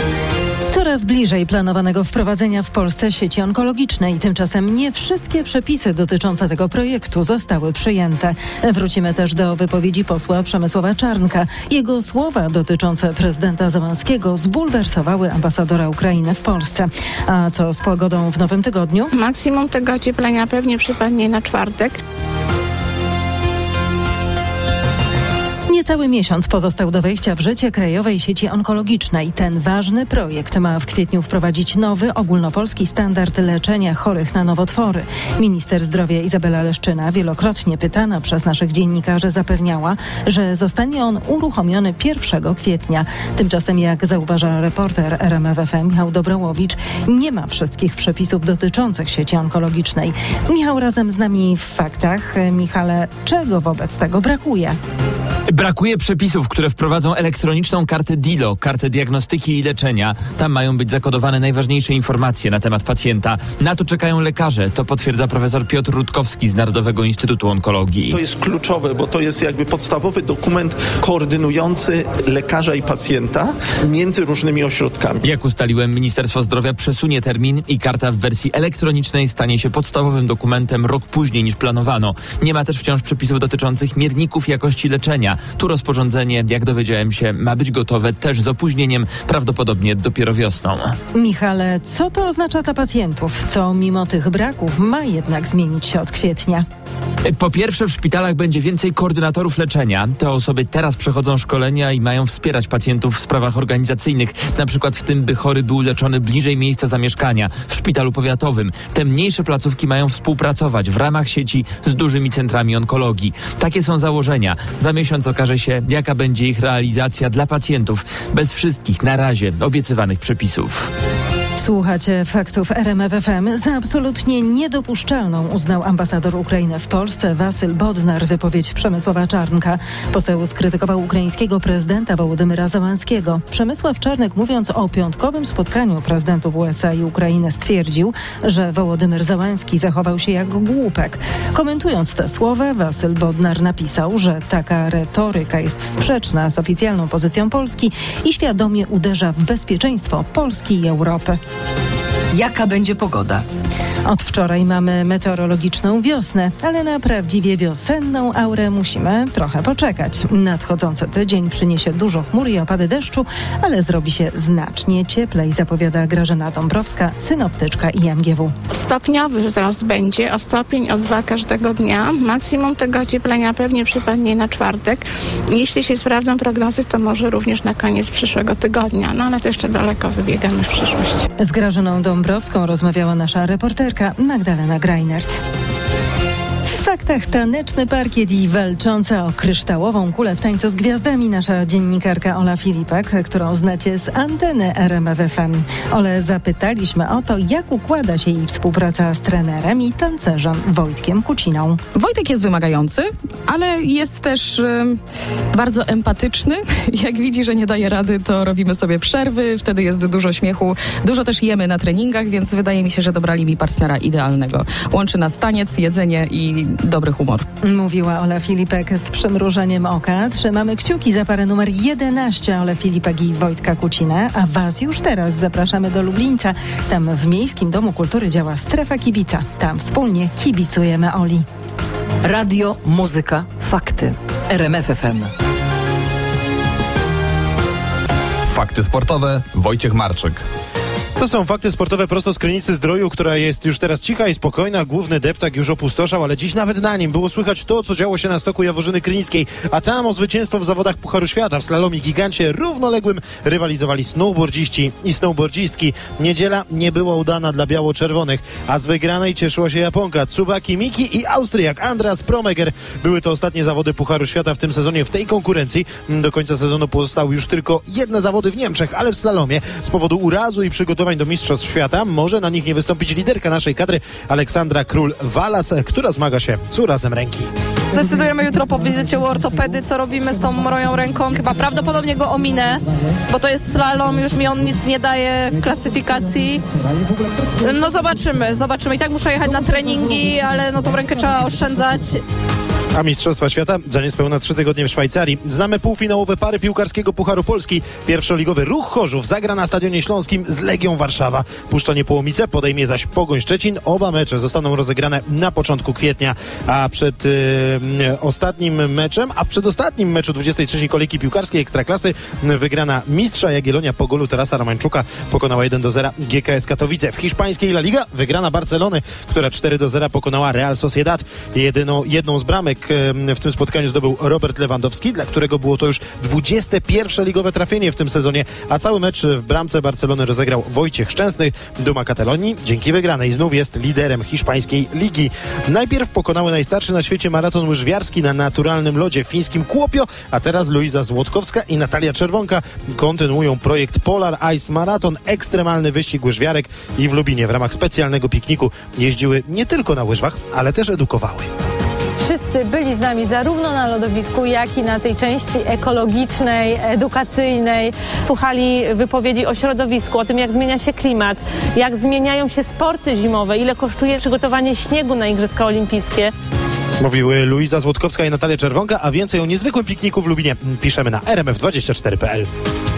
Coraz bliżej planowanego wprowadzenia w Polsce sieci onkologicznej. Tymczasem nie wszystkie przepisy dotyczące tego projektu zostały przyjęte. Wrócimy też do wypowiedzi posła Przemysława Czarnka. Jego słowa dotyczące prezydenta Zełenskiego zbulwersowały ambasadora Ukrainy w Polsce. A co z pogodą w nowym tygodniu? Maksimum tego ocieplenia pewnie przypadnie na czwartek. Niecały miesiąc pozostał do wejścia w życie krajowej sieci onkologicznej. Ten ważny projekt ma w kwietniu wprowadzić nowy ogólnopolski standard leczenia chorych na nowotwory. Minister zdrowia Izabela Leszczyna, wielokrotnie pytana przez naszych dziennikarzy, zapewniała, że zostanie on uruchomiony 1 kwietnia. Tymczasem, jak zauważa reporter RMF FM Michał Dobrołowicz, nie ma wszystkich przepisów dotyczących sieci onkologicznej. Michał razem z nami w faktach. Michale, czego wobec tego brakuje? Brakuje przepisów, które wprowadzą elektroniczną kartę DILO, kartę diagnostyki i leczenia. Tam mają być zakodowane najważniejsze informacje na temat pacjenta. Na to czekają lekarze. To potwierdza profesor Piotr Rutkowski z Narodowego Instytutu Onkologii. To jest kluczowe, bo to jest jakby podstawowy dokument koordynujący lekarza i pacjenta między różnymi ośrodkami. Jak ustaliłem, Ministerstwo Zdrowia przesunie termin i karta w wersji elektronicznej stanie się podstawowym dokumentem rok później niż planowano. Nie ma też wciąż przepisów dotyczących mierników jakości leczenia. Tu rozporządzenie, jak dowiedziałem się, ma być gotowe też z opóźnieniem, prawdopodobnie dopiero wiosną. Michale, co to oznacza dla pacjentów? Co mimo tych braków ma jednak zmienić się od kwietnia? Po pierwsze, w szpitalach będzie więcej koordynatorów leczenia. Te osoby teraz przechodzą szkolenia i mają wspierać pacjentów w sprawach organizacyjnych, na przykład w tym, by chory był leczony bliżej miejsca zamieszkania, w szpitalu powiatowym. Te mniejsze placówki mają współpracować w ramach sieci z dużymi centrami onkologii. Takie są założenia. Za miesiąc okaże się, jaka będzie ich realizacja dla pacjentów, bez wszystkich na razie obiecywanych przepisów. Słuchacie faktów RMF FM. Za absolutnie niedopuszczalną uznał ambasador Ukrainy w Polsce Wasyl Bodnar wypowiedź Przemysława Czarnka. Poseł skrytykował ukraińskiego prezydenta Wołodymyra Zełenskiego. Przemysław Czarnek, mówiąc o piątkowym spotkaniu prezydentów USA i Ukrainy, stwierdził, że Wołodymyr Zełenski zachował się jak głupek. Komentując te słowa, Wasyl Bodnar napisał, że taka retoryka jest sprzeczna z oficjalną pozycją Polski i świadomie uderza w bezpieczeństwo Polski i Europy. Jaka będzie pogoda? Od wczoraj mamy meteorologiczną wiosnę, ale na prawdziwie wiosenną aurę musimy trochę poczekać. Nadchodzący tydzień przyniesie dużo chmur i opady deszczu, ale zrobi się znacznie cieplej, zapowiada Grażyna Dąbrowska, synoptyczka IMGW. Stopniowy wzrost będzie o stopień, o 2 każdego dnia. Maksimum tego ocieplenia pewnie przypadnie na czwartek. Jeśli się sprawdzą prognozy, to może również na koniec przyszłego tygodnia. No ale to jeszcze daleko wybiegamy w przyszłość. Z Grażyną Dąbrowską rozmawiała nasza reporterka Magdalena Greinert. W faktach taneczny parkiet i walcząca o kryształową kulę w tańcu z gwiazdami nasza dziennikarka Ola Filipek, którą znacie z anteny RMF FM. Ole, zapytaliśmy o to, jak układa się jej współpraca z trenerem i tancerzem Wojtkiem Kuciną. Wojtek jest wymagający, ale jest też bardzo empatyczny. Jak widzi, że nie daje rady, to robimy sobie przerwy, wtedy jest dużo śmiechu, dużo też jemy na treningach, więc wydaje mi się, że dobrali mi partnera idealnego. Łączy nas taniec, jedzenie i dobry humor. Mówiła Ola Filipek z przymrużeniem oka. Trzymamy kciuki za parę numer 11 Ole Filipek i Wojtka Kucinę, a was już teraz zapraszamy do Lublińca. Tam w Miejskim Domu Kultury działa Strefa Kibica. Tam wspólnie kibicujemy Oli. Radio, muzyka, fakty. RMF FM. Fakty sportowe. Wojciech Marczyk. To są fakty sportowe prosto z Krynicy Zdroju, która jest już teraz cicha i spokojna. Główny deptak już opustoszał, ale dziś nawet na nim było słychać to, co działo się na stoku Jaworzyny Krynickiej. A tam o zwycięstwo w zawodach Pucharu Świata w slalomie gigancie równoległym rywalizowali snowboardziści i snowboardzistki. Niedziela nie była udana dla biało-czerwonych, a z wygranej cieszyła się Japonka Tsubaki Miki i Austriak Andreas Promeger. Były to ostatnie zawody Pucharu Świata w tym sezonie w tej konkurencji. Do końca sezonu pozostały już tylko jedne zawody w Niemczech, ale w slalomie z powodu urazu i przygotowań do Mistrzostw Świata może na nich nie wystąpić liderka naszej kadry Aleksandra Król-Walas, która zmaga się z urazem ręki. Zdecydujemy jutro po wizycie u ortopedy, co robimy z tą moją ręką. Chyba prawdopodobnie go ominę, bo to jest slalom, już mi on nic nie daje w klasyfikacji. No zobaczymy. I tak muszę jechać na treningi, ale no tą rękę trzeba oszczędzać. A Mistrzostwa Świata za niespełna 3 tygodnie w Szwajcarii. Znamy półfinałowe pary piłkarskiego Pucharu Polski. Pierwszoligowy Ruch Chorzów zagra na Stadionie Śląskim z Legią Warszawa. Puszczanie Połomice podejmie zaś Pogoń Szczecin. Oba mecze zostaną rozegrane na początku kwietnia. A przed przedostatnim meczu 23. kolejki piłkarskiej Ekstraklasy wygrana mistrza Jagiellonia po golu Tarasa Romańczuka pokonała 1-0 GKS Katowice. W hiszpańskiej La Liga wygrana Barcelony, która 4-0 pokonała Real Sociedad. Jedną z bramek w tym spotkaniu zdobył Robert Lewandowski, dla którego było to już 21. ligowe trafienie w tym sezonie, a cały mecz w bramce Barcelony rozegrał Wojciech Szczęsny. Duma Katalonii dzięki wygranej znów jest liderem hiszpańskiej ligi. Najpierw pokonały najstarszy na świecie maraton łyżwiarski na naturalnym lodzie w fińskim Kuopio, a teraz Luiza Złotkowska i Natalia Czerwonka kontynuują projekt Polar Ice Marathon, ekstremalny wyścig łyżwiarek, i w Lubinie w ramach specjalnego pikniku jeździły nie tylko na łyżwach, ale też edukowały. Wszyscy byli z nami zarówno na lodowisku, jak i na tej części ekologicznej, edukacyjnej. Słuchali wypowiedzi o środowisku, o tym, jak zmienia się klimat, jak zmieniają się sporty zimowe, ile kosztuje przygotowanie śniegu na Igrzyska Olimpijskie. Mówiły Luiza Złotkowska i Natalia Czerwonka, a więcej o niezwykłym pikniku w Lubinie piszemy na rmf24.pl.